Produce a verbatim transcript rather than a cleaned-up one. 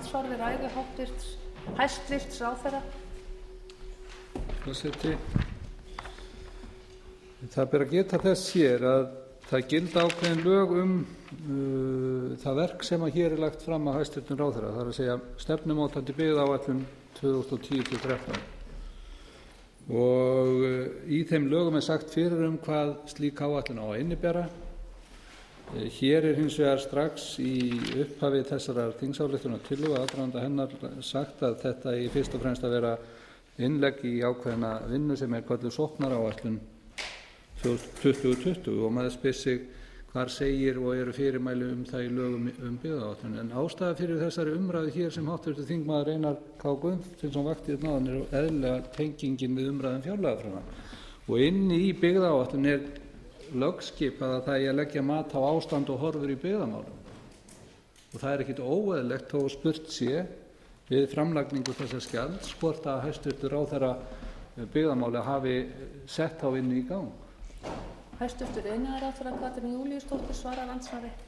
andsvar við ræðu háttvirts hæstvirts ráðherra? Forseti. Það ber að geta þess hér að það gilda ákveðin lög um uh, það verk sem að hér er lagt fram af hæstvirtum ráðherra, það er að segja stefnumótandi byggðaáætlun tvö þúsund og tíu til þrettán. Og uh, í þeim lögum er sagt fyrir um hvað slík áætlun á að innibera. Uh, hér er hins vegar strax í upphafi þessarar þingsályktunartillögu aðdraganda hennar sagt að þetta í fyrst og fremst að vera innlegg í ákveðna vinnu sem er kölluð sóknaráætlun tuttugu tuttugu og maður spyr sig hvar segir og eru fyrirmæli um það í lögum um byggðaáætlun. En ástæða fyrir þessari umræðu hér sem háttvirtur þingmaður Einar K. Guðfinnsson vakti hérna áðan er eðlilega tengingin við umræðu um fjárlagafrumvarp. Og inni í byggðaáætlun er lögskipað að það eigi að leggja mat á ástand og horfur í byggðamálum. Og það er ekkit óeðlilegt þó spurt sé við framlagningu þessa skjalds hvort að hæstvirtur ráðherra byggðamála hafi sett þá inn í gang. Hæstvirtur iðnaðarráðherra Katrín Júlíusdóttir svarar andsvari.